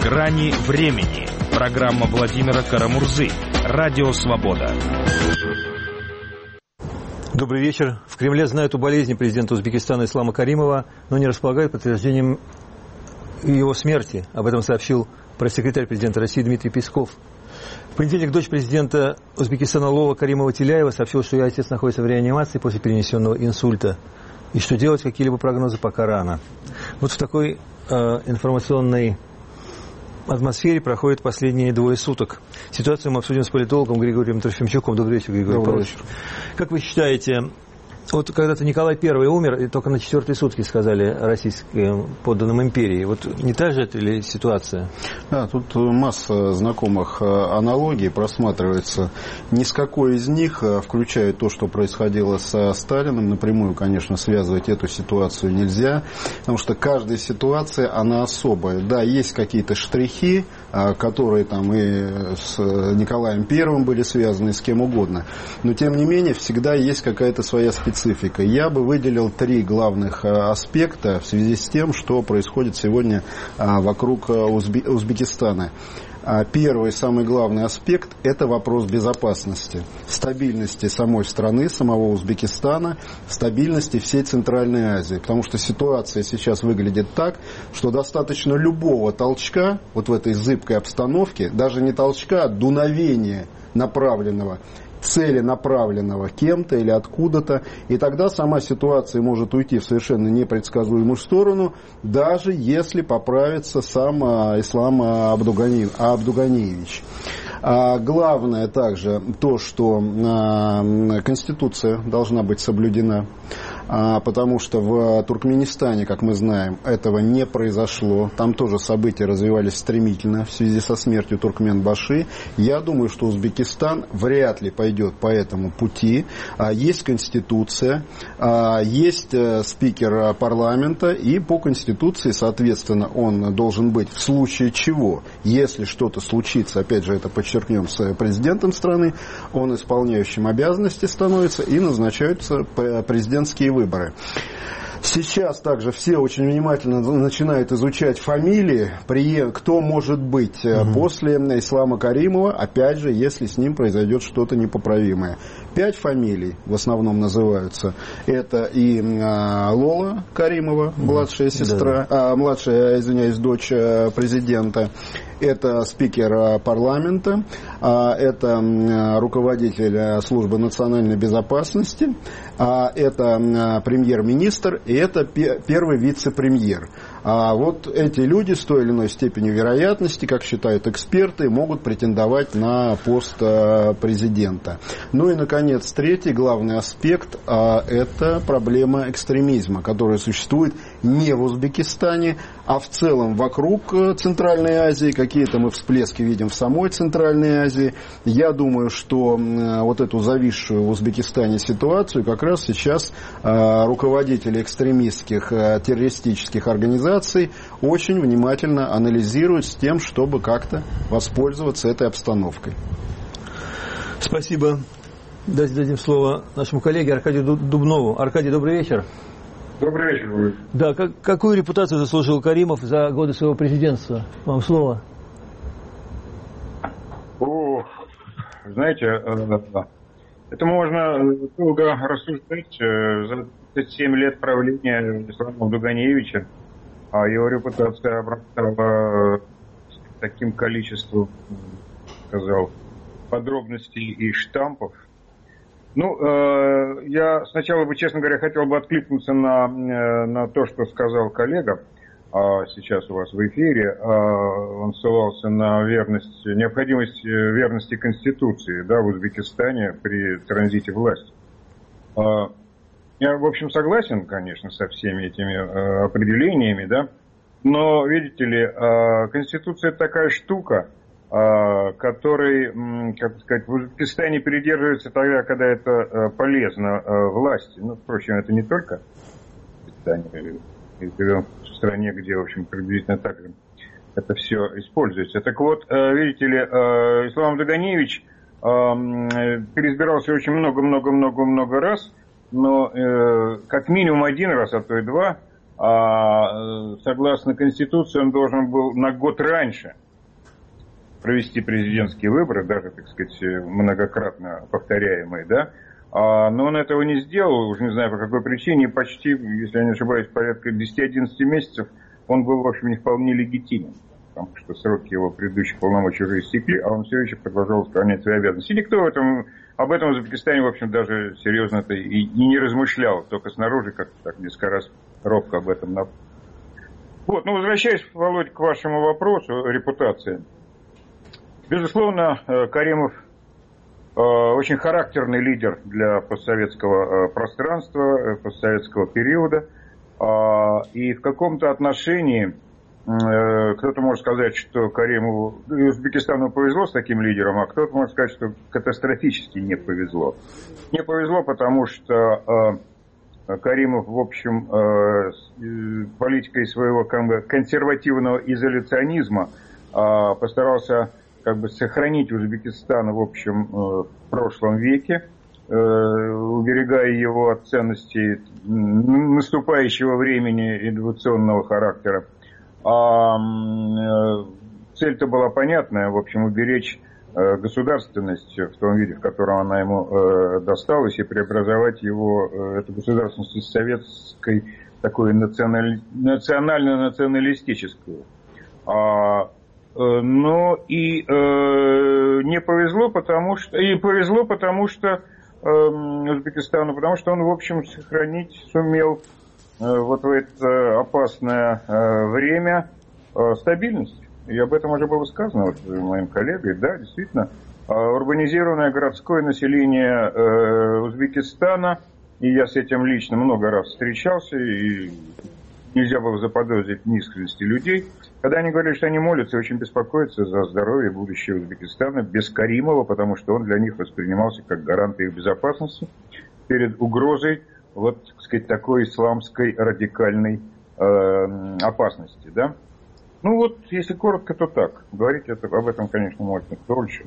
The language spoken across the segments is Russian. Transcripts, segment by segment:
«Грани времени». Программа Владимира Карамурзы. Радио «Свобода». Добрый вечер. В Кремле знают о болезни президента Узбекистана Ислама Каримова, но не располагают подтверждением его смерти. Об этом сообщил пресс-секретарь президента России Дмитрий Песков. В понедельник дочь президента Узбекистана Лола Каримова-Тиляева сообщила, что ее отец находится в реанимации после перенесенного инсульта. И что делать, какие-либо прогнозы пока рано. Вот в такой информационной атмосфере проходят последние двое суток. Ситуацию мы обсудим с политологом Григорием Трофимчуком. Добрый вечер, Григорий Павлович. Как вы считаете, вот когда-то Николай I умер, и только на 4-е сутки сказали российским подданным империи. Вот не та же это ли ситуация? Да, тут масса знакомых аналогий просматривается. Ни с какой из них, включая то, что происходило со Сталиным, напрямую, конечно, связывать эту ситуацию нельзя, потому что каждая ситуация, она особая. Да, есть какие-то штрихи, которые там и с Николаем I были связаны, и с кем угодно. Но, тем не менее, всегда есть какая-то своя специфика. Я бы выделил 3 главных аспекта в связи с тем, что происходит сегодня вокруг Узбекистана. Первый, самый главный аспект – это вопрос безопасности, стабильности самой страны, самого Узбекистана, стабильности всей Центральной Азии. Потому что ситуация сейчас выглядит так, что достаточно любого толчка вот в этой зыбкой обстановке, даже не толчка, а дуновения направленного, целенаправленного кем-то или откуда-то, и тогда сама ситуация может уйти в совершенно непредсказуемую сторону, даже если поправится сам Ислам Абдуганиевич. Главное также то, что Конституция должна быть соблюдена, потому что в Туркменистане, как мы знаем, этого не произошло. Там тоже события развивались стремительно в связи со смертью Туркменбаши. Я думаю, что Узбекистан вряд ли пойдет по этому пути. Есть Конституция, есть спикер парламента, и по Конституции, соответственно, он должен быть в случае чего, если что-то случится, опять же, это подчеркнем, с президентом страны, он исполняющим обязанности становится, и назначаются президентские выборы. Сейчас также все очень внимательно начинают изучать фамилии, кто может быть после Ислама Каримова, опять же, если с ним произойдет что-то непоправимое. 5 фамилий в основном называются. Это и Лола Каримова, младшая сестра, дочь президента. Это спикер парламента, это руководитель службы национальной безопасности, это премьер-министр и это первый вице-премьер. Вот эти люди с той или иной степенью вероятности, как считают эксперты, могут претендовать на пост президента. Ну и, наконец, третий главный аспект – это проблема экстремизма, которая существует не в Узбекистане, а в целом вокруг Центральной Азии. Какие-то мы всплески видим в самой Центральной Азии. Я думаю, что вот эту зависшую в Узбекистане ситуацию как раз сейчас руководители экстремистских террористических организаций очень внимательно анализируют с тем, чтобы как-то воспользоваться этой обстановкой. Спасибо. Дадим слово нашему коллеге Аркадию Дубнову. Аркадий, добрый вечер. Добрый вечер. Да, какую репутацию заслужил Каримов за годы своего президентства? Вам слово. Знаете, это можно долго рассуждать. За 37 лет правления Ислама Абдуганиевича его репутация обрастала таким количеством, сказал, подробностей и штампов. Я сначала бы, честно говоря, хотел бы откликнуться на то, что сказал коллега сейчас у вас в эфире. Он ссылался на необходимость верности Конституции, в Узбекистане при транзите власти. Я, в общем, согласен, конечно, со всеми этими определениями, но, видите ли, Конституция такая штука, который, как сказать, в Узбекистане придерживается тогда, когда это полезно власти. Впрочем, это не только в Узбекистане. Мы живем в стране, где, в общем, приблизительно так же это все используется. Так вот, видите ли, Ислам Абдуганиевич переизбирался очень много раз, но как минимум один раз, а то и два, согласно Конституции, он должен был на год раньше провести президентские выборы, даже, так сказать, многократно повторяемые, да, но он этого не сделал, уже не знаю по какой причине, почти, если я не ошибаюсь, порядка 10-11 месяцев он был, в общем, не вполне легитимен, потому что сроки его предыдущих полномочий уже истекли, а он все еще продолжал исполнять свои обязанности. И никто об этом в Узбекистане, в общем, даже серьезно-то и не размышлял, только снаружи как-то так несколько раз робко об этом напомнил. Вот, возвращаясь, Володь, к вашему вопросу, репутации. Безусловно, Каримов очень характерный лидер для постсоветского пространства, постсоветского периода. И в каком-то отношении кто-то может сказать, что Каримову и Узбекистану повезло с таким лидером, а кто-то может сказать, что катастрофически не повезло. Не повезло, потому что Каримов, в общем, политикой своего консервативного изоляционизма постарался сохранить Узбекистан, в общем, в прошлом веке, уберегая его от ценностей наступающего времени эволюционного характера. Цель-то была понятная, в общем, уберечь государственность в том виде, в котором она ему досталась, и преобразовать его, эту государственность из советской, такой национально-националистическую. Но и не повезло, потому что... И повезло, потому что Узбекистану, потому что он, в общем, сохранить сумел вот в это опасное время стабильность. И об этом уже было сказано вот моим коллегой. Да, действительно, урбанизированное городское население Узбекистана, и я с этим лично много раз встречался, и нельзя было заподозрить в неискренности людей, когда они говорили, что они молятся и очень беспокоятся за здоровье и будущее Узбекистана без Каримова, потому что он для них воспринимался как гарант их безопасности перед угрозой вот, так сказать, такой исламской радикальной опасности, да. Ну вот, если коротко, то так. Говорить об этом, конечно, можно дольше.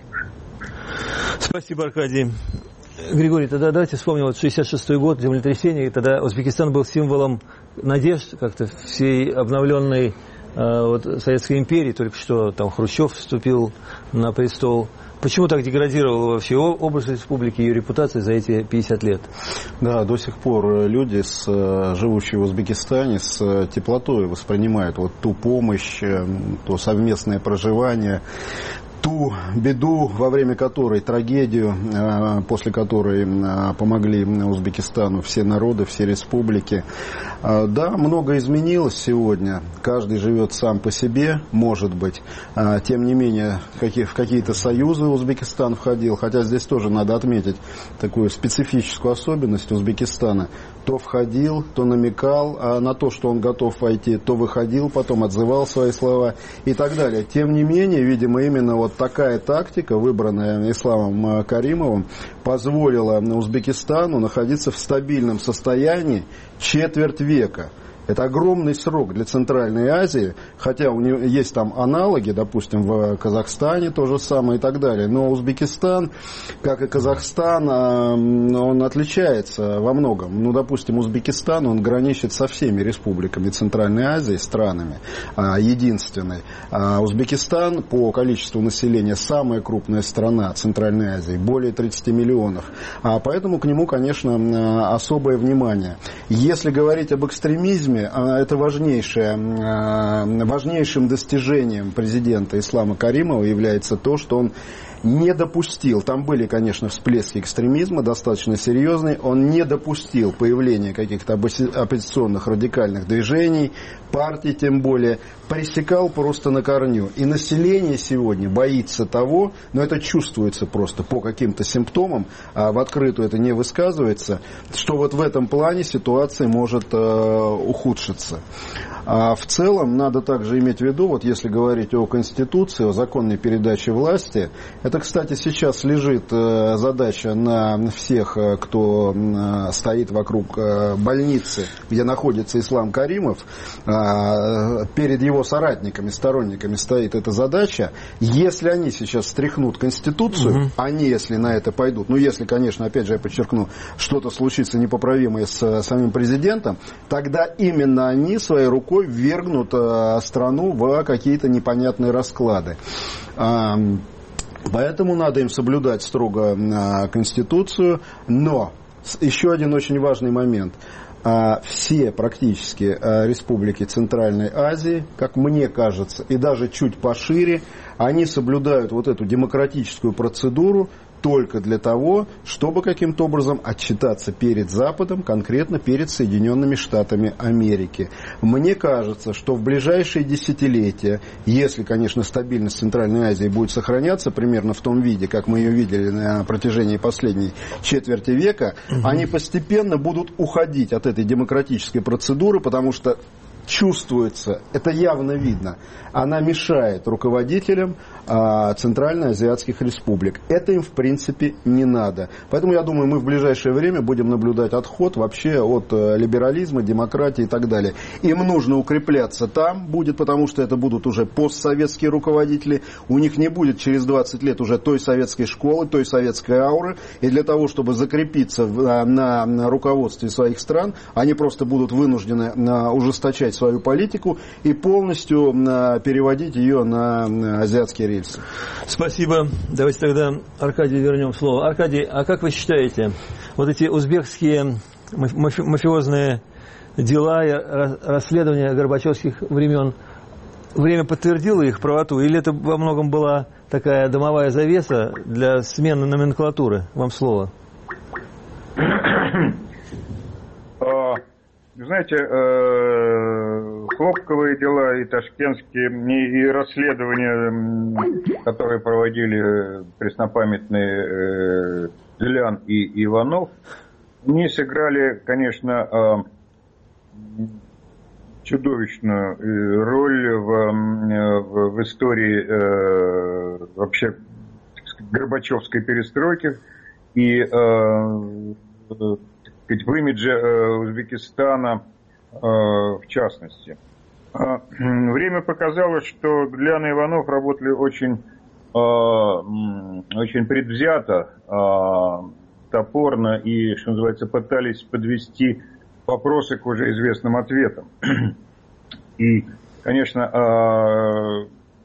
Спасибо, Аркадий. Григорий, тогда давайте вспомним, вот 66-й год, землетрясение, и тогда Узбекистан был символом надежд как-то всей обновленной Советской империи, только что там Хрущев вступил на престол. Почему так деградировал вообще образ республики и ее репутация за эти 50 лет? Да, до сих пор люди, живущие в Узбекистане, с теплотой воспринимают вот ту помощь, то совместное проживание, ту беду, во время которой, трагедию, после которой помогли Узбекистану все народы, все республики. Да, много изменилось сегодня. Каждый живет сам по себе, может быть. Тем не менее, в какие-то союзы Узбекистан входил. Хотя здесь тоже надо отметить такую специфическую особенность Узбекистана. То входил, то намекал на то, что он готов войти, то выходил, потом отзывал свои слова и так далее. Тем не менее, видимо, именно вот такая тактика, выбранная Исламом Каримовым, позволила Узбекистану находиться в стабильном состоянии четверть века. Это огромный срок для Центральной Азии, хотя у него есть там аналоги, допустим, в Казахстане то же самое и так далее. Но Узбекистан, как и Казахстан, он отличается во многом. Ну, допустим, Узбекистан, он граничит со всеми республиками Центральной Азии, странами, единственной. А Узбекистан по количеству населения самая крупная страна Центральной Азии, более 30 миллионов. Поэтому к нему, конечно, особое внимание. Если говорить об экстремизме, это важнейшим достижением президента Ислама Каримова является то, что он не допустил, там были, конечно, всплески экстремизма достаточно серьезные, он не допустил появления каких-то оппозиционных радикальных движений, партий тем более, пресекал просто на корню. И население сегодня боится того, но это чувствуется просто по каким-то симптомам, а в открытую это не высказывается, что вот в этом плане ситуация может ухудшиться. А в целом надо также иметь в виду, вот если говорить о Конституции, о законной передаче власти, это, кстати, сейчас лежит задача на всех, кто стоит вокруг больницы, где находится Ислам Каримов, перед его соратниками, сторонниками стоит эта задача. Если они сейчас стряхнут Конституцию, они, если на это пойдут, ну, если, конечно, опять же, я подчеркну, что-то случится непоправимое с самим президентом, тогда именно они своей рукой ввергнут страну в какие-то непонятные расклады. Поэтому надо им соблюдать строго Конституцию. Но еще один очень важный момент. Все практически республики Центральной Азии, как мне кажется, и даже чуть пошире, они соблюдают вот эту демократическую процедуру только для того, чтобы каким-то образом отчитаться перед Западом, конкретно перед Соединенными Штатами Америки. Мне кажется, что в ближайшие десятилетия, если, конечно, стабильность Центральной Азии будет сохраняться примерно в том виде, как мы ее видели на протяжении последней четверти века, они постепенно будут уходить от этой демократической процедуры, потому что чувствуется, это явно видно, она мешает руководителям центральноазиатских республик. Это им, в принципе, не надо. Поэтому, я думаю, мы в ближайшее время будем наблюдать отход вообще от либерализма, демократии и так далее. Им нужно укрепляться там будет, потому что это будут уже постсоветские руководители. У них не будет через 20 лет уже той советской школы, той советской ауры. И для того, чтобы закрепиться на руководстве своих стран, они просто будут вынуждены ужесточать свою политику и полностью переводить ее на азиатские рельсы. Спасибо. Давайте тогда Аркадию вернем слово. Аркадий, а как вы считаете, вот эти узбекские мафиозные дела и расследования горбачевских времен, время подтвердило их правоту, или это во многом была такая дымовая завеса для смены номенклатуры? Вам слово. Знаете, хлопковые дела и ташкентские, и расследования, которые проводили преснопамятные Зелян и Иванов, не сыграли, конечно, чудовищную роль в истории вообще, так сказать, горбачевской перестройки и в имидже Узбекистана в частности. Время показало, что Зелян и Иванов работали очень предвзято, топорно и, что называется, пытались подвести вопросы к уже известным ответам. И, конечно,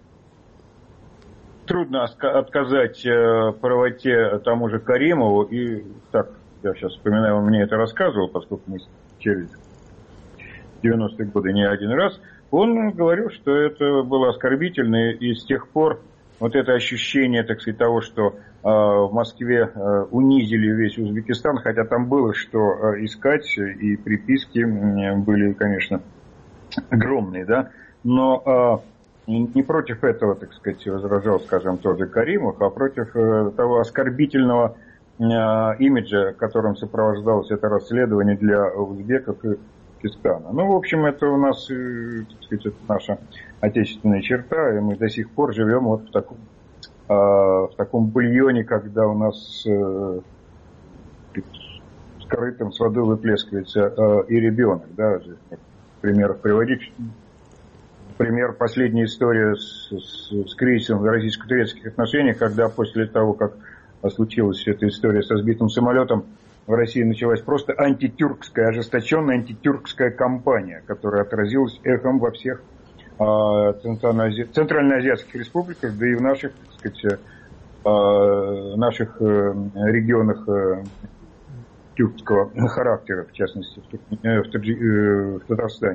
трудно отказать правоте тому же Каримову, и так, я сейчас вспоминаю, он мне это рассказывал, поскольку мы через 90-е годы не один раз, он говорил, что это было оскорбительно, и с тех пор вот это ощущение, так сказать, того, что в Москве унизили весь Узбекистан, хотя там было что искать, и приписки были, конечно, огромные, да, но не против этого, так сказать, возражал, скажем, тот же Каримов, а против того оскорбительного имиджа, которым сопровождалось это расследование для узбеков и Узбекистана. Ну, в общем, это у нас, так сказать, это наша отечественная черта, и мы до сих пор живем вот в таком бульоне, когда у нас с корытом с водой выплескивается и ребенок, да, примеров приводить. Пример, последняя история с кризисом в российско-турецких отношениях, когда после того, как случилась эта история со сбитым самолетом, в России началась просто антитюркская, ожесточенная антитюркская кампания, которая отразилась эхом во всех центральноазиатских республиках, да и в наших, так сказать, наших регионах тюркского характера, в частности, в Татарстане.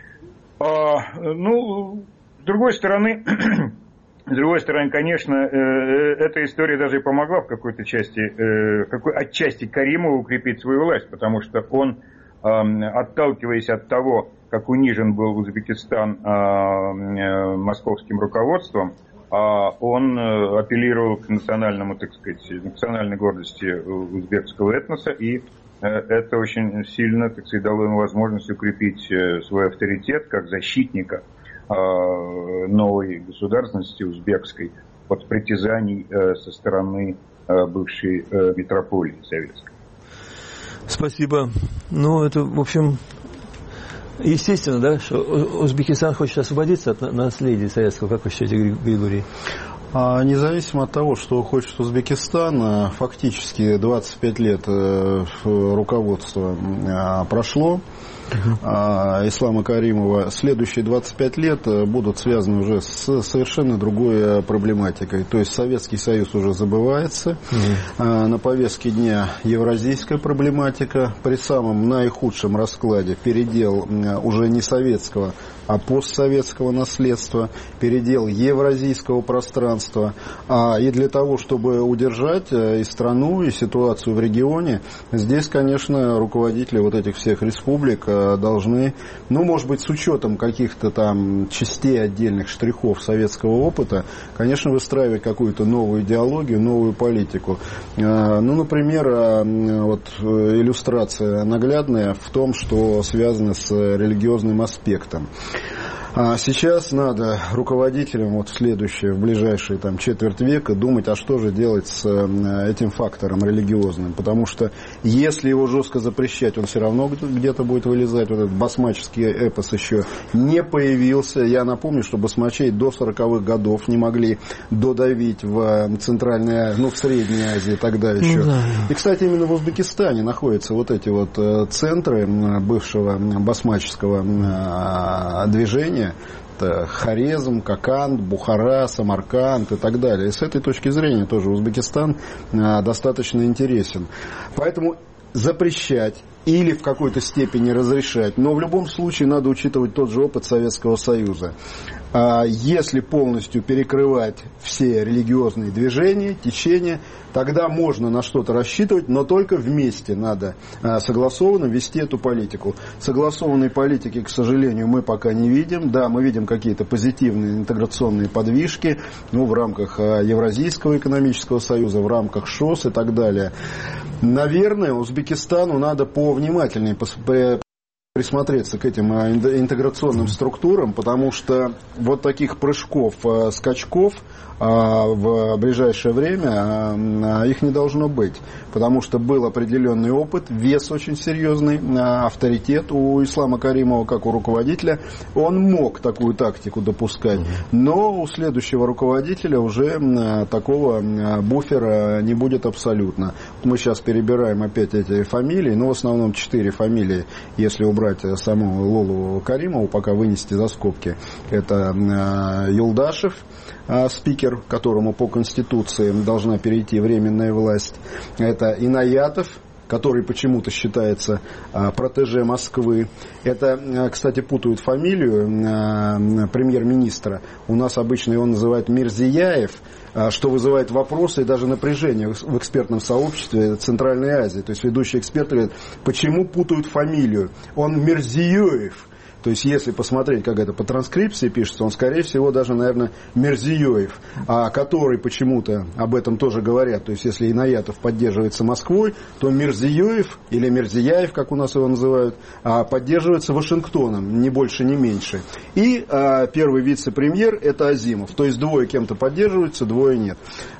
Ну, с другой стороны, конечно, эта история даже и помогла в какой-то части, отчасти Каримову укрепить свою власть, потому что он, отталкиваясь от того, как унижен был Узбекистан московским руководством, он апеллировал к национальному, так сказать, национальной гордости узбекского этноса и это очень сильно, так сказать, дало ему возможность укрепить свой авторитет как защитника новой государственности узбекской от притязаний со стороны бывшей метрополии советской. Спасибо. Ну, это, в общем, естественно, да, что Узбекистан хочет освободиться от наследия советского, как вы считаете, Григорий? Независимо от того, что хочет Узбекистан, фактически 25 лет руководства прошло Ислама Каримова. Следующие 25 лет будут связаны уже с совершенно другой проблематикой. То есть Советский Союз уже забывается. На повестке дня евразийская проблематика. При самом наихудшем раскладе передел уже не советского, а постсоветского наследства, передел евразийского пространства. И для того, чтобы удержать и страну, и ситуацию в регионе, здесь, конечно, руководители вот этих всех республик должны, ну, может быть, с учетом каких-то там частей отдельных штрихов советского опыта, конечно, выстраивать какую-то новую идеологию, новую политику. Ну, например, вот иллюстрация наглядная в том, что связано с религиозным аспектом. Сейчас надо руководителям вот в ближайшие там, четверть века думать, а что же делать с этим фактором религиозным. Потому что если его жестко запрещать, он все равно где-то будет вылезать. Вот этот басмаческий эпос еще не появился. Я напомню, что басмачей до 40-х годов не могли додавить в Центральной Азии, в Средней Азии тогда еще. Да. И, кстати, именно в Узбекистане находятся вот эти вот центры бывшего басмаческого движения. Это Хорезм, Коканд, Бухара, Самарканд и так далее. И с этой точки зрения тоже Узбекистан достаточно интересен. Поэтому запрещать или в какой-то степени разрешать, но в любом случае надо учитывать тот же опыт Советского Союза. Если полностью перекрывать все религиозные движения, течения, тогда можно на что-то рассчитывать, но только вместе надо согласованно вести эту политику. Согласованной политики, к сожалению, мы пока не видим. Да, мы видим какие-то позитивные интеграционные подвижки, в рамках Евразийского экономического союза, в рамках ШОС и так далее. Наверное, Узбекистану надо повнимательнее присмотреться к этим интеграционным структурам, потому что вот таких прыжков, скачков в ближайшее время их не должно быть, потому что был определенный опыт, вес очень серьезный, авторитет у Ислама Каримова как у руководителя. Он мог такую тактику допускать, но у следующего руководителя уже такого буфера не будет абсолютно. Мы сейчас перебираем опять эти фамилии, в основном 4 фамилии, если убрать саму Лолу Каримову, пока вынести за скобки. Это Юлдашев, спикер, которому по Конституции должна перейти временная власть. Это Инаятов, который почему-то считается протеже Москвы. Это, кстати, путают фамилию премьер-министра. У нас обычно его называют Мирзияев, что вызывает вопросы и даже напряжение в экспертном сообществе Центральной Азии. То есть ведущие эксперты говорят, почему путают фамилию? Он Мирзиёев. То есть, если посмотреть, как это по транскрипции пишется, он, скорее всего, даже, наверное, Мирзиёев, который почему-то об этом тоже говорят. То есть, если Инаятов поддерживается Москвой, то Мирзиёев, или Мирзияев, как у нас его называют, поддерживается Вашингтоном, ни больше, ни меньше. И первый вице-премьер – это Азимов. То есть, двое кем-то поддерживаются, двое нет.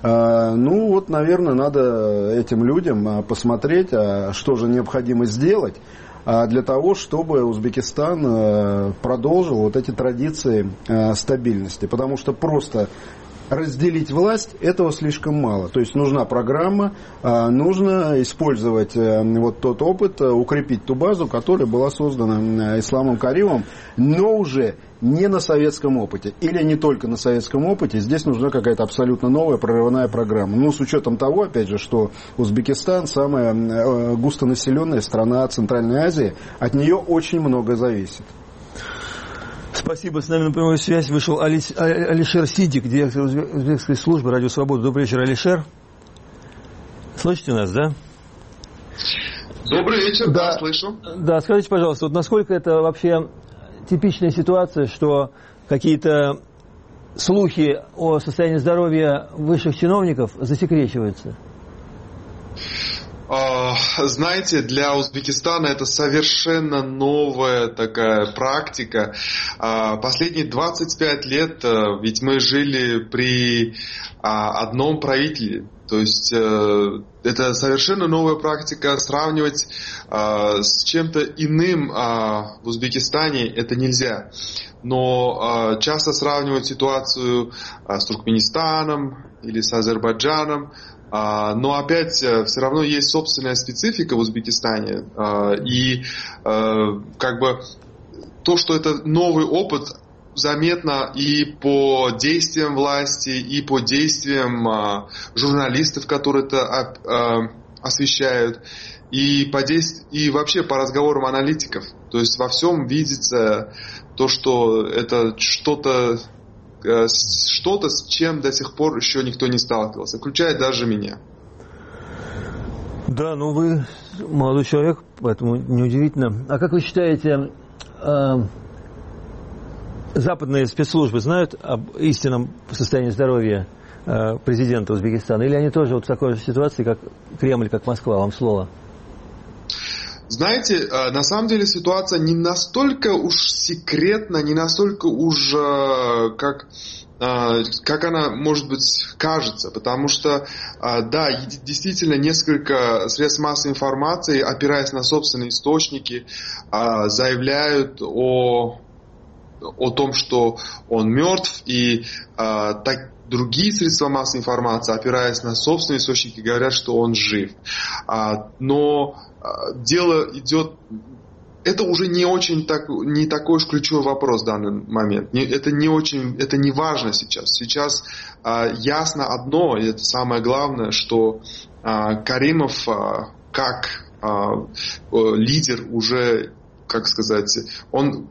Наверное, надо этим людям посмотреть, что же необходимо сделать, для того, чтобы Узбекистан продолжил вот эти традиции стабильности. Потому что просто разделить власть, этого слишком мало. То есть нужна программа, нужно использовать вот тот опыт, укрепить ту базу, которая была создана Исламом Каримовым, но уже не на советском опыте. Или не только на советском опыте. Здесь нужна какая-то абсолютно новая прорывная программа. С учетом того, опять же, что Узбекистан самая густонаселенная страна Центральной Азии, от нее очень много зависит. Спасибо. С нами на прямую связь вышел Алишер Сидик, директор узбекской службы «Радио Свобода». Добрый вечер, Алишер. Слышите нас, да? Добрый вечер, да, слышу. Да, скажите, пожалуйста, насколько это вообще типичная ситуация, что какие-то слухи о состоянии здоровья высших чиновников засекречиваются? Знаете, для Узбекистана это совершенно новая такая практика. Последние 25 лет ведь мы жили при одном правителе. То есть это совершенно новая практика. Сравнивать с чем-то иным в Узбекистане это нельзя. Но часто сравнивать ситуацию с Туркменистаном или с Азербайджаном. Но опять все равно есть собственная специфика в Узбекистане. И как бы то, что это новый опыт, заметно и по действиям власти, и по действиям журналистов, которые это освещают, и вообще по разговорам аналитиков. То есть во всем видится то, что это что-то, с чем до сих пор еще никто не сталкивался, включая даже меня. Да, ну вы молодой человек, поэтому неудивительно. А как вы считаете, западные спецслужбы знают об истинном состоянии здоровья президента Узбекистана? Или они тоже вот в такой же ситуации, как Кремль, как Москва? Вам слово. Знаете, на самом деле ситуация не настолько уж секретна, не настолько уж как она, может быть, кажется. Потому что, да, действительно, несколько средств массовой информации, опираясь на собственные источники, заявляют о том, что он мертв, и другие средства массовой информации, опираясь на собственные источники, говорят, что он жив. Но дело идет... Это уже не такой уж ключевой вопрос в данный момент. Это не важно сейчас. Сейчас ясно одно, и это самое главное, что Каримов как лидер уже, как сказать, он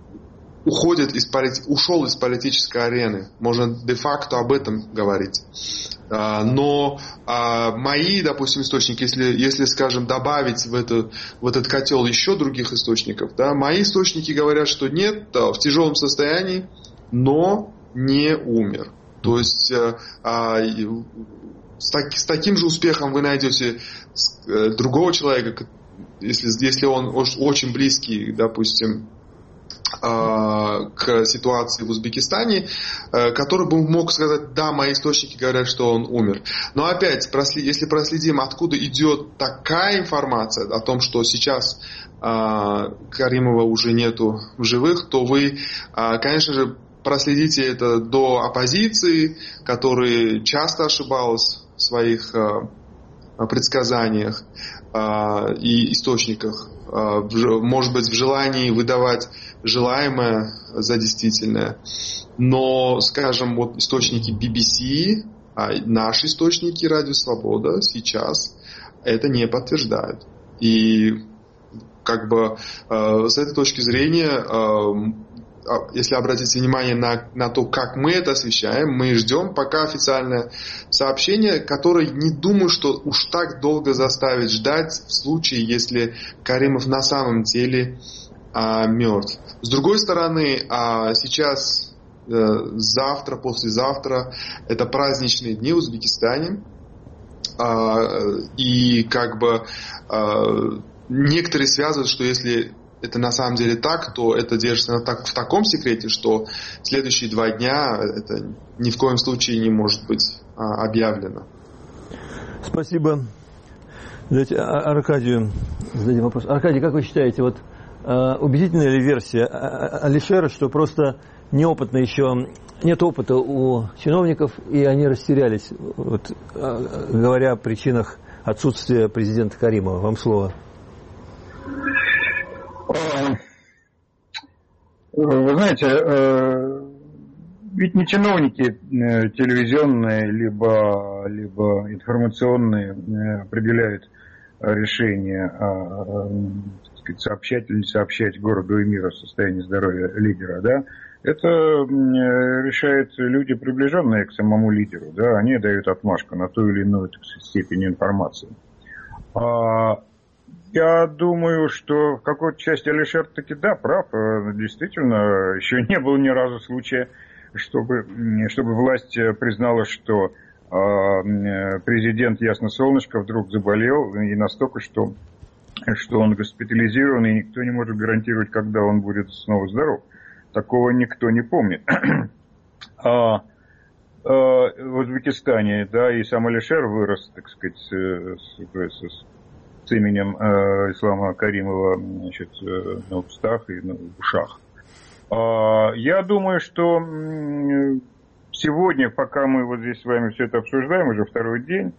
ушел из политической арены. Можно де-факто об этом говорить. Но мои, допустим, источники, если, скажем, добавить в этот котел еще других источников, да, мои источники говорят, что нет, в тяжелом состоянии, но не умер. То есть с таким же успехом вы найдете другого человека, если он очень близкий, допустим, к ситуации в Узбекистане, который бы мог сказать, да, мои источники говорят, что он умер. Но опять, если проследим, откуда идет такая информация о том, что сейчас Каримова уже нету в живых, то вы, конечно же, проследите это до оппозиции, которая часто ошибалась в своих предсказаниях и источниках. Может быть, в желании выдавать желаемое за действительное. Но, скажем, вот источники BBC, наши источники Радио Свобода сейчас это не подтверждают. И как бы с этой точки зрения, если обратить внимание на то, как мы это освещаем, мы ждем пока официальное сообщение, которое не думаю, что уж так долго заставит ждать в случае, если Каримов на самом деле мертв. С другой стороны, сейчас, завтра, послезавтра, это праздничные дни в Узбекистане. И как бы некоторые связывают, что если это на самом деле так, то это держится в таком секрете, что следующие 2 дня это ни в коем случае не может быть объявлено. Спасибо. Давайте Аркадию зададим вопрос. Аркадий, как вы считаете, вот убедительная ли версия Алишера, что просто неопытно еще, нет опыта у чиновников, и они растерялись, вот, говоря о причинах отсутствия президента Каримова? Вам слово. Вы знаете, ведь не чиновники телевизионные либо информационные определяют решение, так сказать, сообщать или не сообщать городу и миру о состоянии здоровья лидера, да? Это решают люди, приближенные к самому лидеру, да? Они дают отмашку на ту или иную, так сказать, степень информации. Я думаю, что в какой-то части Алишер таки да, прав. Действительно, еще не было ни разу случая, чтобы власть признала, что президент Ясно Солнышко вдруг заболел, и настолько, что он госпитализирован, и никто не может гарантировать, когда он будет снова здоров. Такого никто не помнит. В Узбекистане, да, и сам Алишер вырос, так сказать, с именем Ислама Каримова, значит, на устах и на ушах. Я думаю, что сегодня, пока мы вот здесь с вами все это обсуждаем, уже второй день,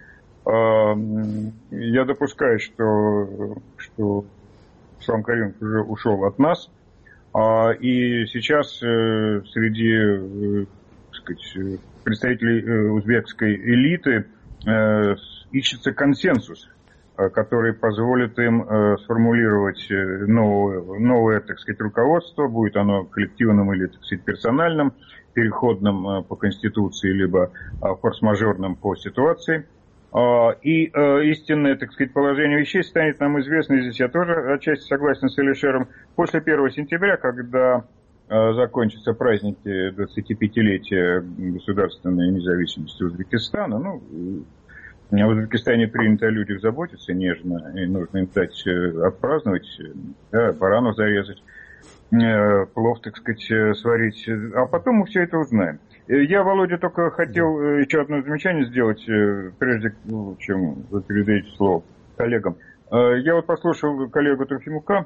я допускаю, что Ислам Каримов уже ушел от нас, и сейчас среди, так сказать, представителей узбекской элиты ищется консенсус, который позволит им сформулировать новое, так сказать, руководство, будет оно коллективным или, так сказать, персональным, переходным по Конституции, либо форс-мажорным по ситуации. И истинное, так сказать, положение вещей станет нам известно, и здесь я тоже отчасти согласен с Алишером, после 1 сентября, когда закончатся праздники 25-летия государственной независимости Узбекистана. Ну, в Узбекистане принято о людях заботиться нежно, и нужно им дать отпраздновать, да, барану зарезать, плов, так сказать, сварить, а потом мы все это узнаем. Я, Володя, только хотел еще одно замечание сделать, прежде чем вы передаете слово коллегам. Я вот послушал коллегу Трофимука,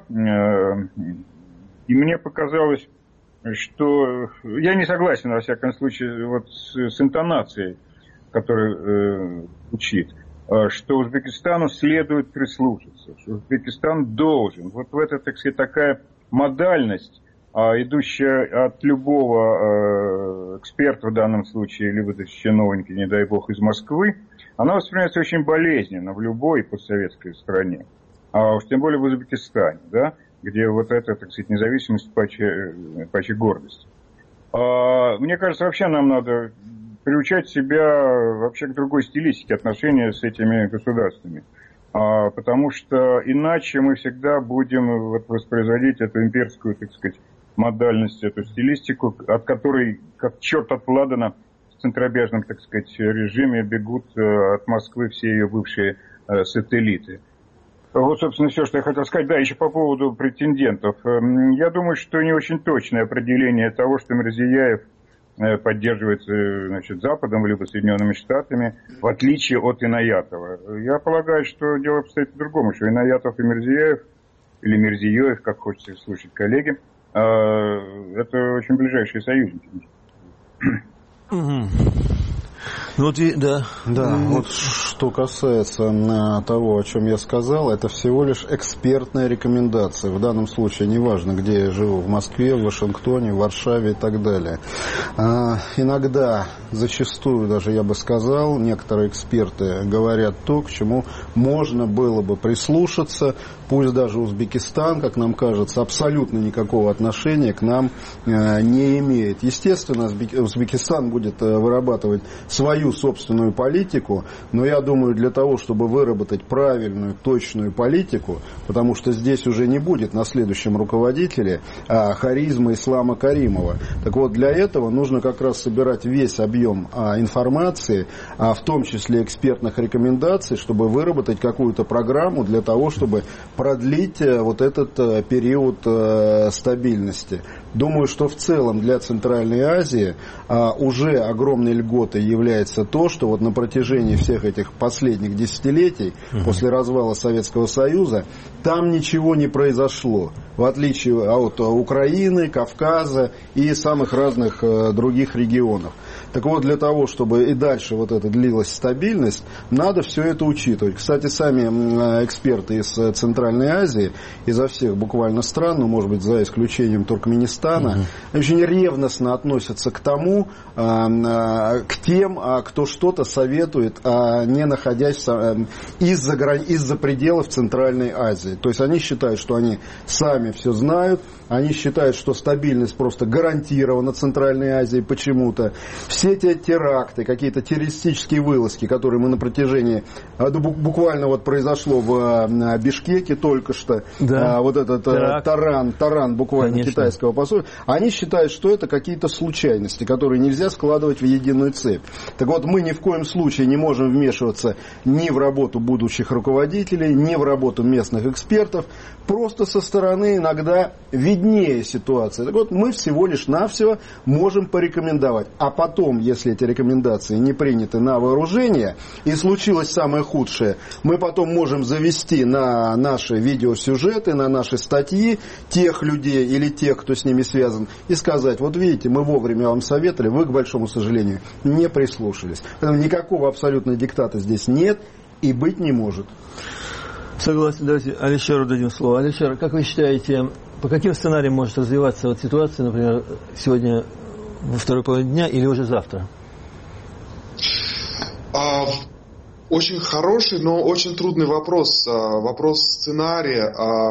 и мне показалось, что я не согласен, во всяком случае, вот с интонацией, которую звучит, что Узбекистану следует прислушаться, что Узбекистан должен. Вот в это, так сказать, такая модальность, идущая от любого эксперта в данном случае, либо чиновника, не дай бог, из Москвы, она воспринимается очень болезненно в любой постсоветской стране, а уж тем более в Узбекистане, да, где вот эта, так сказать, независимость паче гордость. Мне кажется, вообще нам надо приучать себя вообще к другой стилистике отношения с этими государствами. Потому что иначе мы всегда будем воспроизводить эту имперскую, так сказать, модальность, эту стилистику, от которой, как черт от ладана, в центробежном, так сказать, режиме бегут от Москвы все ее бывшие сателлиты. Вот, собственно, все, что я хотел сказать. Да, еще по поводу претендентов. Я думаю, что не очень точное определение того, что Мирзияев поддерживается, значит, Западом либо Соединенными Штатами, в отличие от Инаятова. Я полагаю, что дело обстоит по-другому, что Инаятов и Мирзияев, или Мирзиёев, как хочется слышать коллеги, это очень ближайшие союзники. Вот и, да. Да, вот что касается того, о чем я сказал, это всего лишь экспертная рекомендация. В данном случае неважно, где я живу, в Москве, в Вашингтоне, в Варшаве и так далее. Иногда, зачастую даже я бы сказал, некоторые эксперты говорят то, к чему можно было бы прислушаться. Пусть даже Узбекистан, как нам кажется, абсолютно никакого отношения к нам не имеет. Естественно, Узбекистан будет вырабатывать свою собственную политику, но я думаю, для того, чтобы выработать правильную, точную политику, потому что здесь уже не будет на следующем руководителе харизма Ислама Каримова. Так вот, для этого нужно как раз собирать весь объем информации, в том числе экспертных рекомендаций, чтобы выработать какую-то программу для того, чтобы продлить вот этот период стабильности. Думаю, что в целом для Центральной Азии уже огромной льготой является то, что вот на протяжении всех этих последних десятилетий, после развала Советского Союза, там ничего не произошло, в отличие от Украины, Кавказа и самых разных других регионов. Так вот, для того, чтобы и дальше вот это длилась стабильность, надо все это учитывать. Кстати, сами эксперты из Центральной Азии, изо всех буквально стран, ну, может быть, за исключением Туркменистана, очень ревностно относятся к тому, к тем, кто что-то советует, не находясь из-за пределов Центральной Азии. То есть они считают, что они сами все знают, они считают, что стабильность просто гарантирована Центральной Азией почему-то. все те теракты, какие-то террористические вылазки, которые мы на протяжении, буквально вот произошло в Бишкеке только что, да. Вот этот таран буквально, конечно, китайского посольства, они считают, что это какие-то случайности, которые нельзя складывать в единую цепь. Так вот, мы ни в коем случае не можем вмешиваться ни в работу будущих руководителей, ни в работу местных экспертов, просто со стороны иногда виднее ситуация. Так вот, мы всего лишь навсего можем порекомендовать. А потом, если эти рекомендации не приняты на вооружение, и случилось самое худшее, мы потом можем завести на наши видеосюжеты, на наши статьи тех людей или тех, кто с ними связан, и сказать: вот видите, мы вовремя вам советовали, вы, к большому сожалению, не прислушались. Поэтому никакого абсолютно диктата здесь нет и быть не может. Согласен. Давайте Алишеру дадим слово. Алишер, как вы считаете, по каким сценариям может развиваться вот ситуация, например, сегодня во второй половине дня или уже завтра? Очень хороший, но очень трудный вопрос. Вопрос сценария.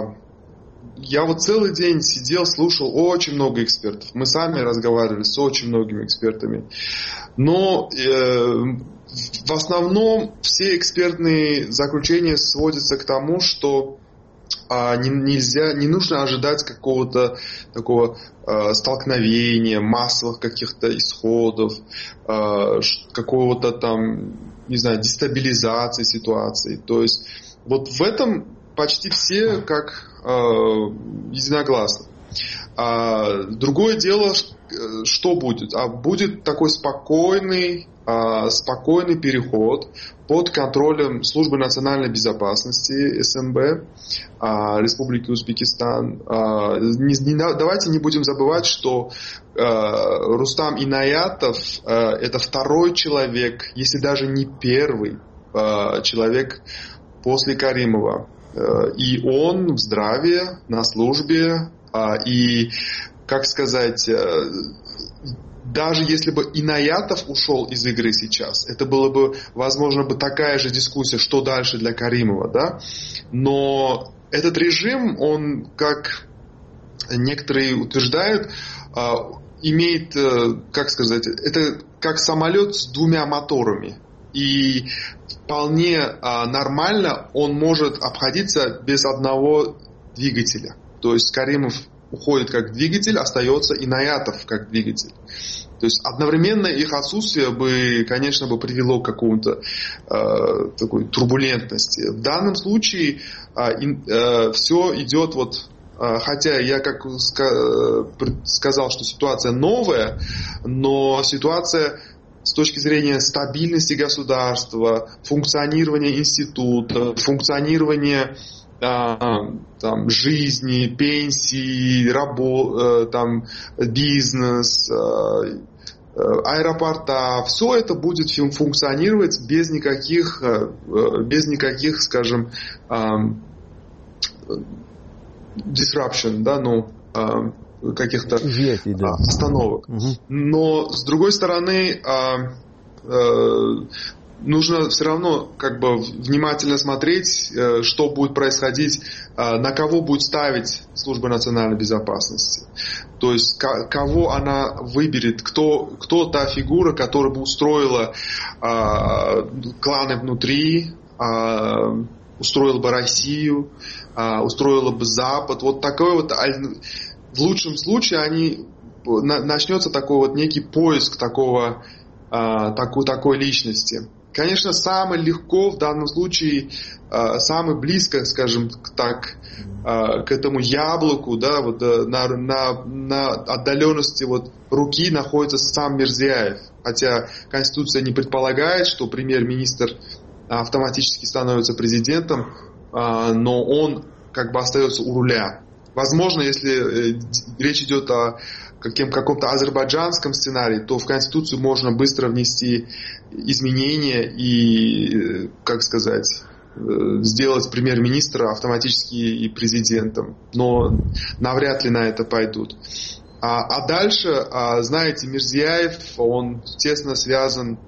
Я вот целый день сидел, слушал очень много экспертов. Мы сами разговаривали с очень многими экспертами. Но в основном все экспертные заключения сводятся к тому, что не нужно ожидать какого-то такого столкновения, массовых каких-то исходов, какого-то там, не знаю, дестабилизации ситуации. То есть вот в этом почти все как единогласно. Другое дело, что будет? Будет такой спокойный переход под контролем Службы национальной безопасности СНБ Республики Узбекистан. Давайте не будем забывать, что Рустам Инаятов это второй человек, если даже не первый человек после Каримова. И он в здравии, на службе, и, как сказать, даже если бы Инаятов ушел из игры сейчас, это было бы, возможно, бы такая же дискуссия, что дальше для Каримова, да? Но этот режим, он, как некоторые утверждают, имеет, как сказать, это как самолет с двумя моторами. И вполне нормально он может обходиться без одного двигателя. То есть Каримов уходит как двигатель, остается Инаятов как двигатель. То есть одновременно их отсутствие бы, конечно, бы привело к какому-то такой турбулентности. В данном случае все идет вот, хотя я как сказал, что ситуация новая, но ситуация с точки зрения стабильности государства, функционирования института, функционирования там, жизни, пенсии, там, бизнес, аэропорта, все это будет функционировать без никаких, скажем, disruption, да, ну, каких-то остановок. Угу. Но, с другой стороны, нужно все равно как бы внимательно смотреть, что будет происходить, на кого будет ставить Служба национальной безопасности. То есть, кого она выберет, кто та фигура, которая бы устроила кланы внутри, устроила бы Россию, устроила бы Запад. Вот такой вот, в лучшем случае, начнется такой вот некий поиск такой личности. Конечно, самое легко в данном случае, самое близко, скажем так, к этому яблоку, да, вот на отдаленности вот руки находится сам Мирзияев. Хотя Конституция не предполагает, что премьер-министр автоматически становится президентом, но он как бы остается у руля. Возможно, если речь идет о каком-то азербайджанском сценарии, то в Конституцию можно быстро внести изменения и, как сказать, сделать премьер-министра автоматически и президентом. Но навряд ли на это пойдут. А дальше, знаете, Мирзияев, он тесно связан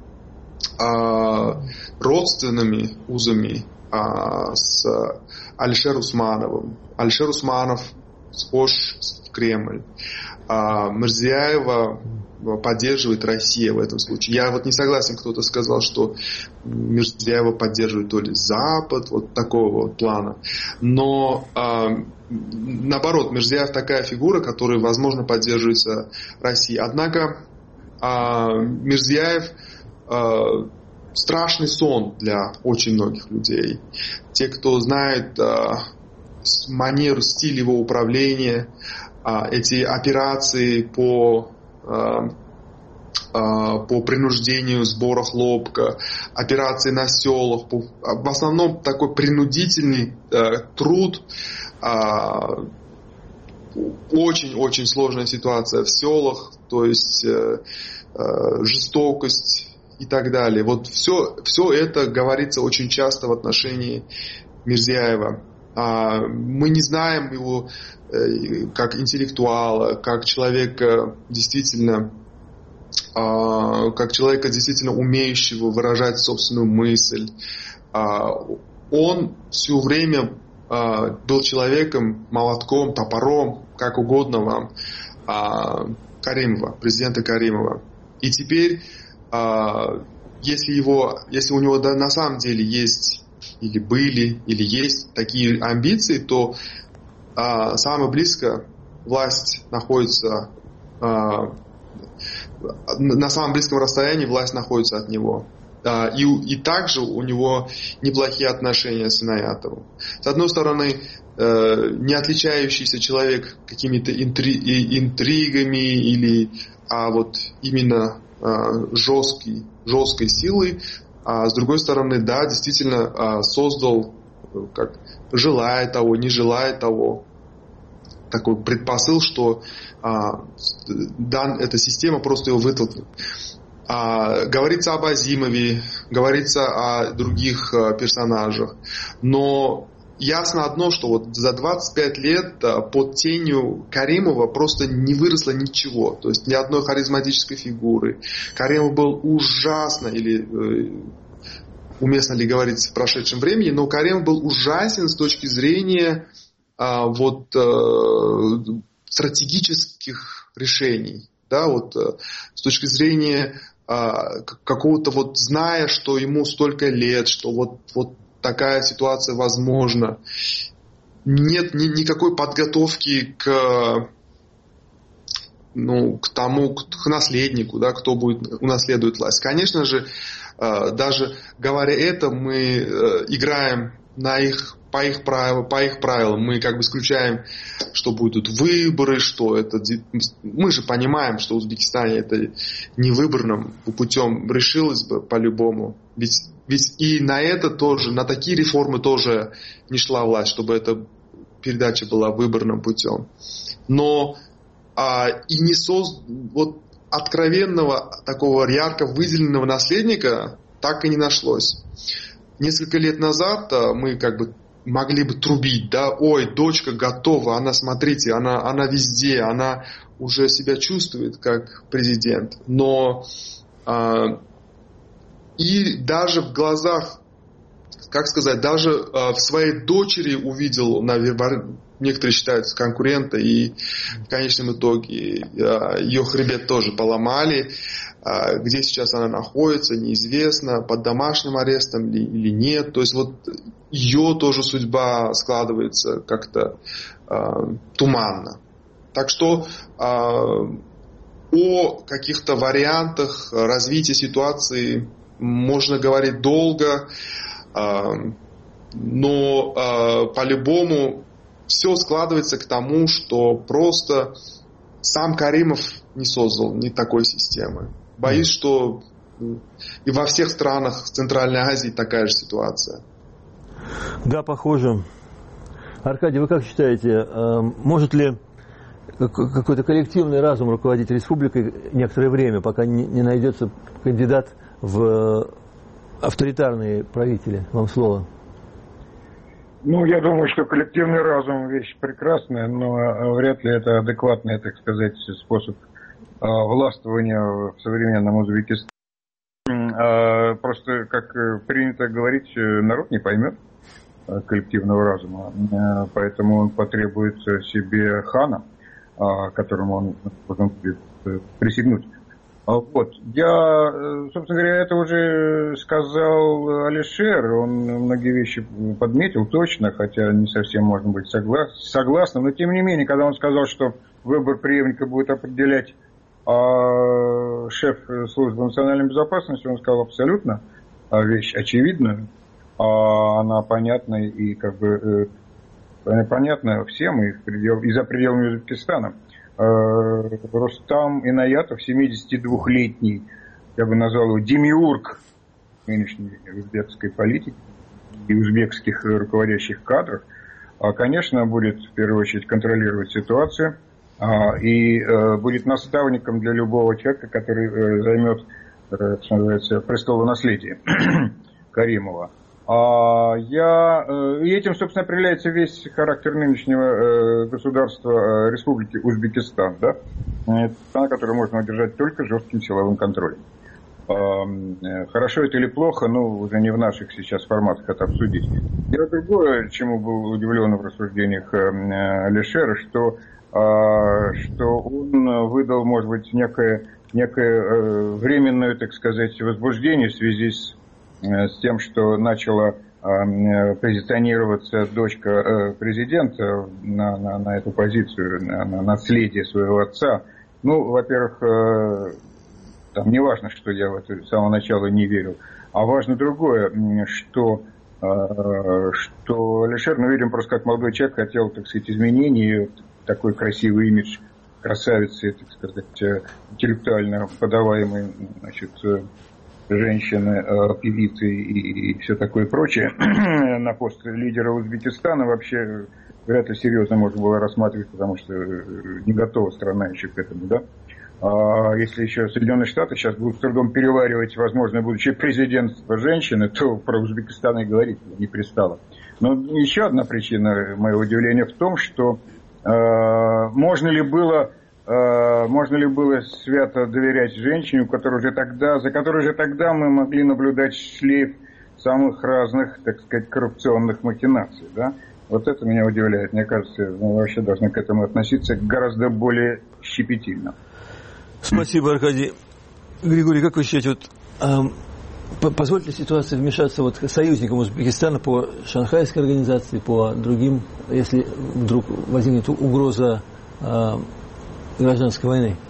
родственными узами с Алишером Усмановым. Алишер Усманов схож в Кремль. Мирзияева поддерживает Россия в этом случае. Я вот не согласен, кто-то сказал, что Мирзияева поддерживает то ли Запад, вот такого вот плана. Но наоборот, Мирзияев такая фигура, которая, возможно, поддерживается Россией. Однако Мирзияев страшный сон для очень многих людей. Те, кто знает манеру, стиль его управления, эти операции по принуждению сбора хлопка, операции на селах, в основном такой принудительный труд, очень-очень сложная ситуация в селах, то есть жестокость и так далее. Вот все это говорится очень часто в отношении Мирзияева. Мы не знаем его как интеллектуала, как человека действительно умеющего выражать собственную мысль. Он все время был человеком, молотком, топором, как угодно вам, Каримова, президента Каримова. И теперь, если у него на самом деле есть или были, или есть такие амбиции, то самое близко власть находится, на самом близком расстоянии власть находится от него. И также у него неплохие отношения с Инаятовым. С одной стороны, не отличающийся человек какими-то интригами вот именно жесткой силой, а с другой стороны, да, действительно создал, желая того, не желая того, такой предпосыл, что эта система просто его вытолкнет. Говорится об Азимове, говорится о других персонажах, но ясно одно, что вот за 25 лет под тенью Каримова просто не выросло ничего, то есть ни одной харизматической фигуры. Каримов был ужасно, или уместно ли говорить в прошедшем времени, но Каримов был ужасен с точки зрения стратегических решений, да, с точки зрения какого-то зная, что ему столько лет, что вот такая ситуация возможна. Нет никакой подготовки к наследнику, да, кто будет унаследовать власть. Конечно же, даже говоря это, мы играем по их правилам. Мы исключаем, что будут выборы, что это... Мы же понимаем, что в Узбекистане это не выборным путем решилось бы по-любому. Ведь и на это тоже, на такие реформы тоже не шла власть, чтобы эта передача была выборным путем. Но откровенного, такого ярко выделенного наследника так и не нашлось. Несколько лет назад мы могли бы трубить, да, ой, дочка готова, смотрите, она везде, она уже себя чувствует как президент. Но и даже в глазах, даже в своей дочери увидел, некоторые считают, конкурента, и в конечном итоге ее хребет тоже поломали. Где сейчас она находится, неизвестно, под домашним арестом или нет. То есть ее тоже судьба складывается как-то туманно. Так что о каких-то вариантах развития ситуации можно говорить долго, но по-любому все складывается к тому, что просто сам Каримов не создал ни такой системы. Боюсь, что и во всех странах Центральной Азии такая же ситуация. Да, похоже. Аркадий, вы как считаете, может ли какой-то коллективный разум руководить республикой некоторое время, пока не найдется кандидат в авторитарные правители? Вам слово. Я думаю, что коллективный разум вещь прекрасная, но вряд ли это адекватный, способ властвования в современном Узбекистане. Просто, как принято говорить, народ не поймет коллективного разума, поэтому он потребует себе хана, которому он должен будет присягнуть. Вот. Я, собственно говоря, это уже сказал Алишер, он многие вещи подметил точно, хотя не совсем можно быть согласным, но тем не менее, когда он сказал, что выбор преемника будет определять шеф службы национальной безопасности, он сказал абсолютно вещь очевидную, она понятна и как бы понятна всем и за пределами Узбекистана. Рустам Инаятов, 72-летний, я бы назвал его демиург нынешней узбекской политики и узбекских руководящих кадров, конечно, будет в первую очередь контролировать ситуацию и будет наставником для любого человека, который займет, что называется, престолонаследие Каримова. И этим, собственно, определяется весь характер нынешнего государства Республики Узбекистан, да? Страна, которую можно удержать только жестким силовым контролем. Хорошо это или плохо, ну, уже не в наших сейчас форматах это обсудить. Дело другое, чему был удивлен в рассуждениях Алишера, что он выдал, может быть, некое временное, так сказать, возбуждение в связи с тем, что начала позиционироваться дочка президента на эту позицию, на наследие своего отца. Ну, во-первых, там не важно, что я в это с самого начала не верил, а важно другое, что Алишер, ну, видим, просто как молодой человек хотел, так сказать, изменений, такой красивый имидж красавицы, так сказать, интеллектуально подаваемой, значит, женщины, певицы и все такое прочее на пост лидера Узбекистана вообще вряд ли серьезно можно было рассматривать, потому что не готова страна еще к этому, да. Если еще Соединенные Штаты сейчас будут с трудом переваривать возможное будущее президентство женщины, то про Узбекистан и говорить не пристало. Но еще одна причина моего удивления в том, что можно ли было свято доверять женщине, за которой уже тогда мы могли наблюдать шлейф самых разных, так сказать, коррупционных махинаций, да? Вот это меня удивляет. Мне кажется, мы вообще должны к этому относиться гораздо более щепетильно. Спасибо, Аркадий. Григорий, как вы считаете, позволит ли ситуация вмешаться союзникам Узбекистана по Шанхайской организации, по другим, если вдруг возникнет угроза гражданской войны?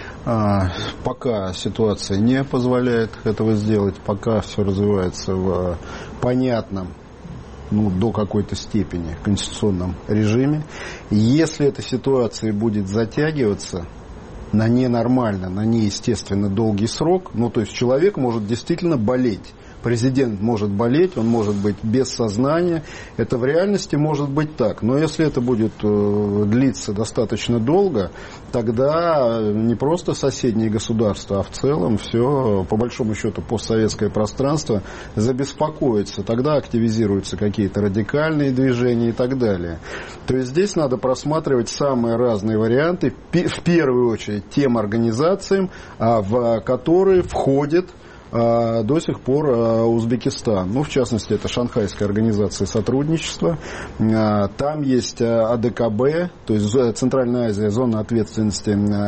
Пока ситуация не позволяет этого сделать, пока все развивается в понятном, до какой-то степени конституционном режиме. Если эта ситуация будет затягиваться на ненормально, на неестественно долгий срок, то есть человек может действительно болеть. Президент может болеть, он может быть без сознания. Это в реальности может быть так. Но если это будет длиться достаточно долго, тогда не просто соседние государства, а в целом все, по большому счету, постсоветское пространство забеспокоится. Тогда активизируются какие-то радикальные движения и так далее. То есть здесь надо просматривать самые разные варианты. В первую очередь тем организациям, в которые входит до сих пор Узбекистан. В частности, это Шанхайская организация сотрудничества. Там есть ОДКБ, то есть Центральная Азия, зона ответственности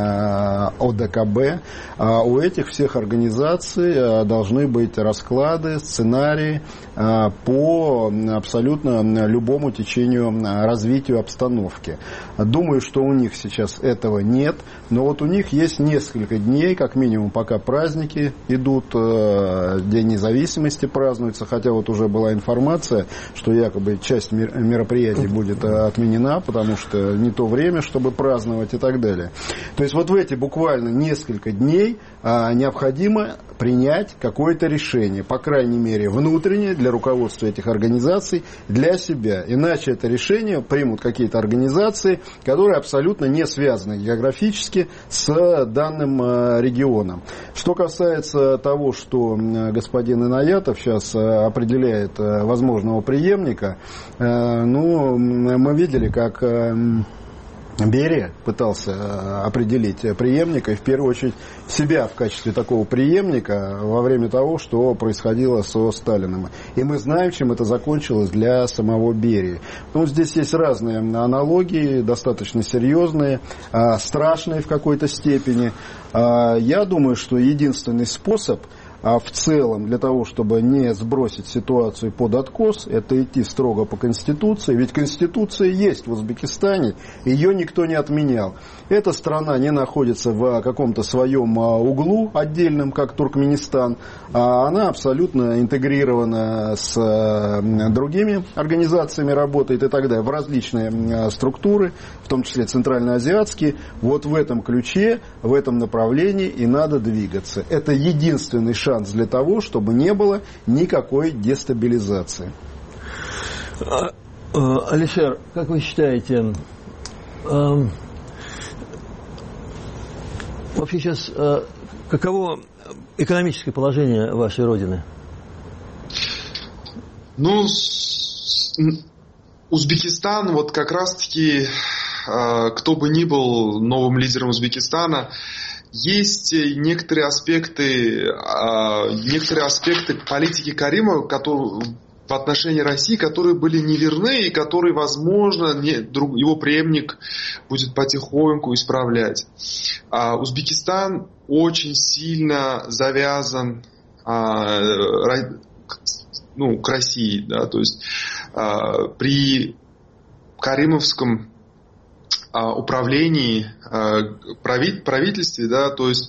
ОДКБ. У этих всех организаций должны быть расклады, сценарии по абсолютно любому течению, развитию обстановки. Думаю, что у них сейчас этого нет, но у них есть несколько дней, как минимум, пока праздники идут, День независимости празднуется, хотя уже была информация, что якобы часть мероприятий будет отменена, потому что не то время, чтобы праздновать и так далее. То есть в эти буквально несколько дней необходимо принять какое-то решение, по крайней мере внутреннее, для руководства этих организаций, для себя. Иначе это решение примут какие-то организации, которые абсолютно не связаны географически с данным регионом. Что касается того, что господин Инаятов сейчас определяет возможного преемника, мы видели, как Берия пытался определить преемника, и в первую очередь себя в качестве такого преемника во время того, что происходило со Сталиным. И мы знаем, чем это закончилось для самого Берии. Ну, здесь есть разные аналогии, достаточно серьезные, страшные в какой-то степени. Я думаю, что единственный способ в целом для того, чтобы не сбросить ситуацию под откос, это идти строго по Конституции. Ведь Конституция есть в Узбекистане, ее никто не отменял. Эта страна не находится в каком-то своем углу отдельном, как Туркменистан, а она абсолютно интегрирована с другими организациями, работает и так далее, в различные структуры, в том числе центральноазиатские. Вот в этом ключе, в этом направлении и надо двигаться. Это единственный шанс для того, чтобы не было никакой дестабилизации. Алишер, как вы считаете, вообще сейчас каково экономическое положение вашей родины? Ну, Узбекистан, вот как раз-таки, кто бы ни был новым лидером Узбекистана, есть некоторые аспекты политики Каримова, которые в отношении России, которые были неверны и которые, возможно, его преемник будет потихоньку исправлять. Узбекистан очень сильно завязан к России, да, то есть при каримовском управлении, правительстве, да, то есть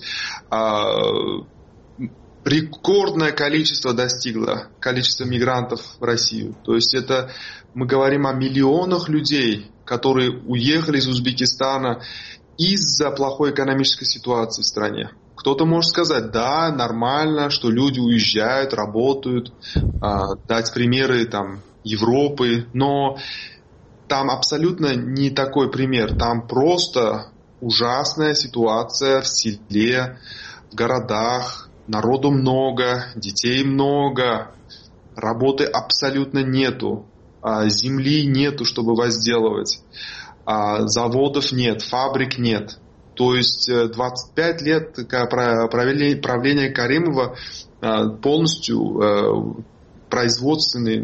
рекордное количество достигло количество мигрантов в Россию. То есть это мы говорим о миллионах людей, которые уехали из Узбекистана из-за плохой экономической ситуации в стране. Кто-то может сказать, да, нормально, что люди уезжают, работают, дать примеры там Европы, но там абсолютно не такой пример. Там просто ужасная ситуация в селе, в городах. Народу много, детей много, работы абсолютно нету, земли нету, чтобы возделывать, заводов нет, фабрик нет. То есть 25 лет правления Каримова полностью производственные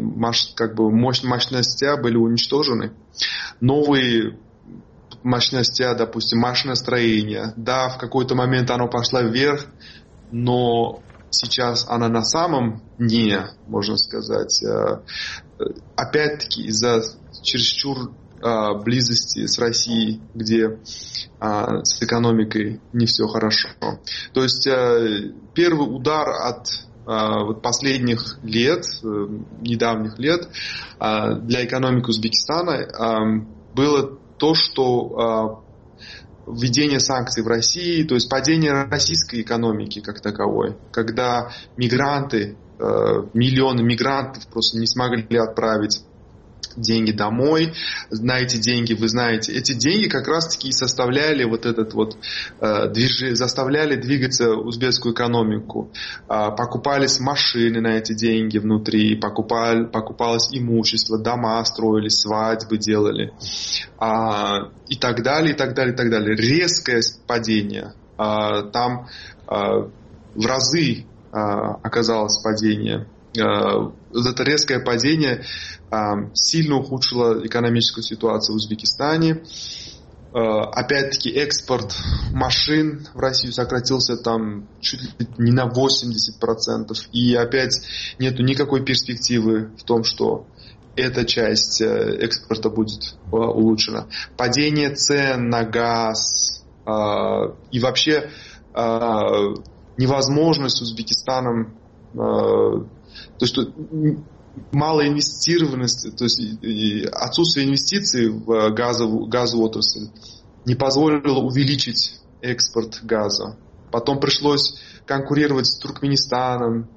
мощности были уничтожены. Новые мощности, допустим, машиностроение, да, в какой-то момент оно пошло вверх, но сейчас она на самом дне, можно сказать, опять-таки из-за чересчур близости с Россией, где с экономикой не все хорошо. То есть первый удар от последних лет, недавних лет для экономики Узбекистана было то, что введение санкций в России, то есть падение российской экономики как таковой, когда мигранты, миллионы мигрантов просто не смогли отправить деньги домой. На эти деньги, вы знаете, эти деньги как раз-таки составляли заставляли двигаться узбекскую экономику. Покупались машины на эти деньги внутри, покупалось имущество, дома строились, свадьбы делали. И так далее, и так далее, и так далее. Резкое падение. Там в разы оказалось падение. Это резкое падение сильно ухудшило экономическую ситуацию в Узбекистане. Опять-таки экспорт машин в Россию сократился там чуть ли не на 80%. И опять нету никакой перспективы в том, что эта часть экспорта будет улучшена. Падение цен на газ и вообще невозможность Узбекистаном, то есть малая инвестированность, то есть отсутствие инвестиций в газовую отрасль не позволило увеличить экспорт газа. Потом пришлось конкурировать с Туркменистаном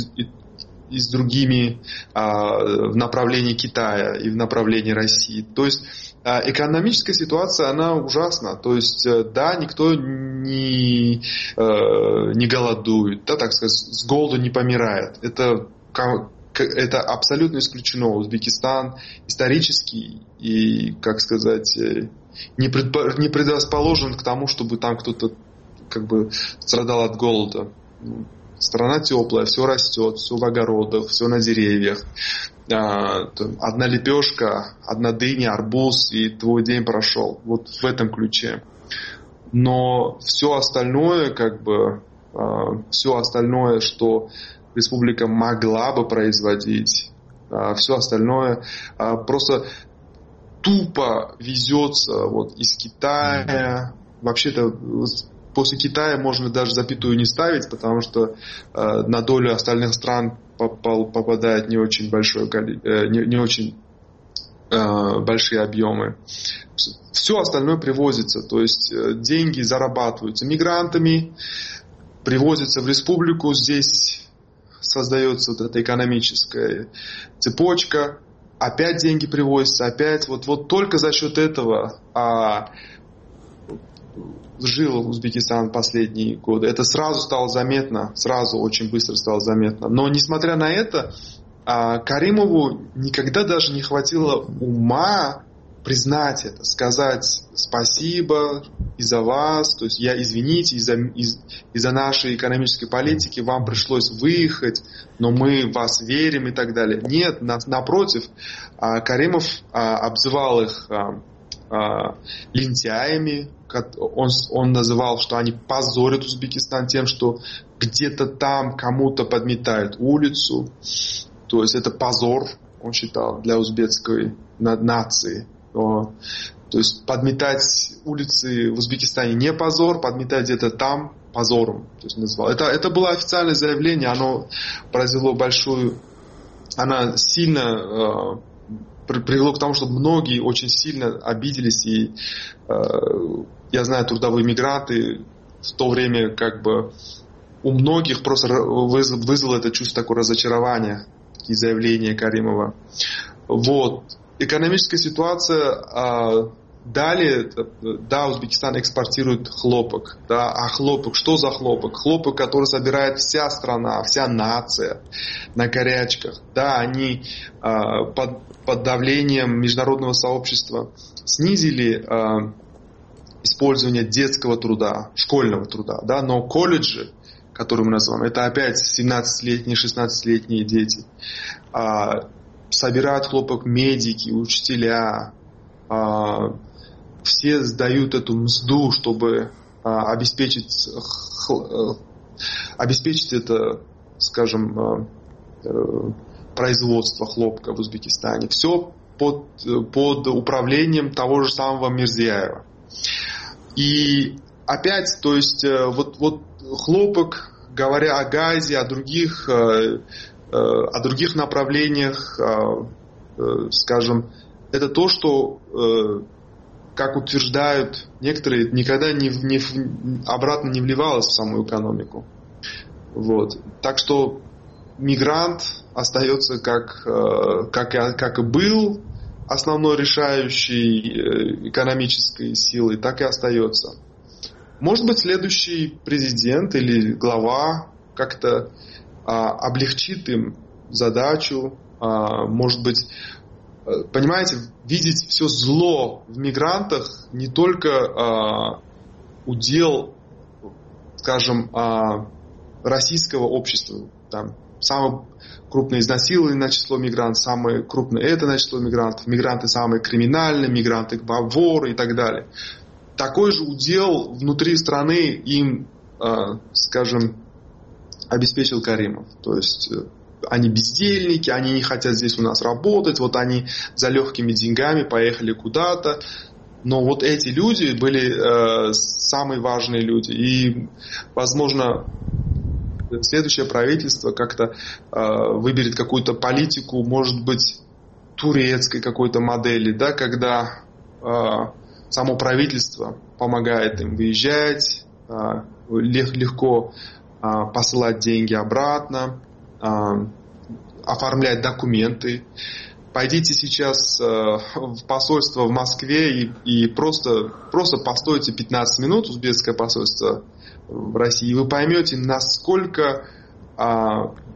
и с другими в направлении Китая и в направлении России. То есть экономическая ситуация, она ужасна. То есть, да, никто не голодует, да, так сказать, с голоду не помирает. Это это абсолютно исключено. Узбекистан исторически и, как сказать, не предрасположен к тому, чтобы там кто-то как бы страдал от голода. Страна теплая, все растет, все в огородах, все на деревьях. Одна лепешка, одна дыня, арбуз, и твой день прошел. Вот в этом ключе. Но все остальное, все остальное, что республика могла бы производить, все остальное просто тупо везется из Китая. Вообще-то после Китая можно даже запятую не ставить, потому что на долю остальных стран попадает не очень большое не очень большие объемы. Все остальное привозится, то есть деньги зарабатываются мигрантами, привозятся в республику, здесь создается эта экономическая цепочка, опять деньги привозятся, опять вот только за счет этого жил Узбекистан последние годы. Это сразу стало заметно, сразу очень быстро стало заметно. Но несмотря на это, Каримову никогда даже не хватило ума признать это, сказать спасибо из-за вас, то есть извините, из-за нашей экономической политики вам пришлось выехать, но мы в вас верим и так далее. Нет, напротив, Каримов обзывал их лентяями, он называл, что они позорят Узбекистан тем, что где-то там кому-то подметают улицу, то есть это позор, он считал, для узбекской нации. То есть подметать улицы в Узбекистане не позор, подметать где-то там позором. То есть назвал. Это было официальное заявление, оно произвело она сильно привело к тому, что многие очень сильно обиделись, и я знаю, трудовые мигранты в то время у многих просто вызвало это чувство такое разочарования, такие заявления Каримова. Экономическая ситуация далее, Узбекистан экспортирует хлопок, а хлопок, что за хлопок? Хлопок, который собирает вся страна, вся нация на горячках, они под давлением международного сообщества снизили использование детского труда, школьного труда, но колледжи, которые мы называем, это опять 17-летние, 16-летние дети, собирают хлопок медики, учителя, все сдают эту мзду, чтобы обеспечить это, скажем, производство хлопка в Узбекистане. Все под управлением того же самого Мирзияева. И опять, то есть, хлопок, говоря о газе, о других направлениях, скажем, это то, что, как утверждают некоторые, никогда обратно не вливалось в саму экономику. Так что мигрант остается как и был основной решающей экономической силой, так и остается. Может быть, следующий президент или глава как-то облегчит им задачу, может быть, понимаете, видеть все зло в мигрантах не только удел, скажем, российского общества. Самое крупное изнасилованное число мигрантов, самое крупное это число мигрантов, мигранты самые криминальные, мигранты воры и так далее. Такой же удел внутри страны им, скажем, обеспечил Каримов. То есть они бездельники, они не хотят здесь у нас работать, они за легкими деньгами поехали куда-то. Но эти люди были самые важные люди. И, возможно, следующее правительство как-то выберет какую-то политику, может быть, турецкой какой-то модели, когда само правительство помогает им выезжать, легко посылать деньги обратно, оформлять документы. Пойдите сейчас в посольство в Москве и просто постойте 15 минут, узбекское посольство в России, и вы поймете, насколько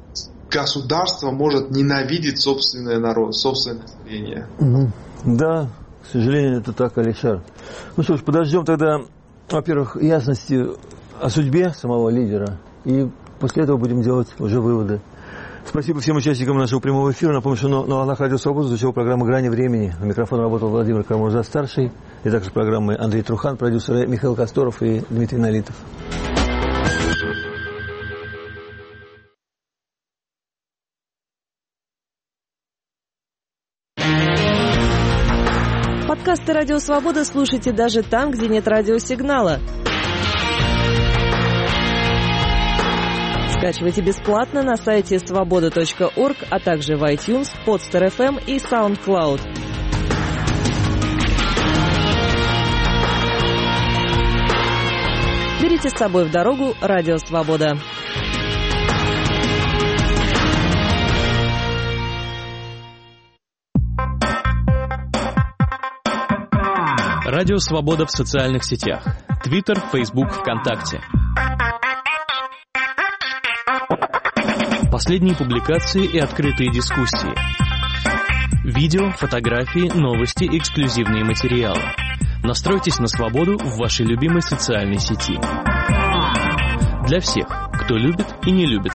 государство может ненавидеть собственный народ, собственное население. Да, к сожалению, это так, Алишер. Ну что ж, подождем тогда, во-первых, ясности о судьбе самого лидера, и после этого будем делать уже выводы. Спасибо всем участникам нашего прямого эфира. Напомню, что на Аллах Радио Свобода звучала программа «Грани времени». На микрофон работал Владимир Карамурза-старший, и также программы Андрей Трухан, продюсеры Михаил Косторов и Дмитрий Налитов. Подкасты «Радио Свобода» слушайте даже там, где нет радиосигнала. Скачивайте бесплатно на сайте svoboda.org, а также в iTunes, Podster.fm и SoundCloud. Берите с собой в дорогу «Радио Свобода». Радио Свобода в социальных сетях. Твиттер, Фейсбук, ВКонтакте. Последние публикации и открытые дискуссии. Видео, фотографии, новости, эксклюзивные материалы. Настройтесь на свободу в вашей любимой социальной сети. Для всех, кто любит и не любит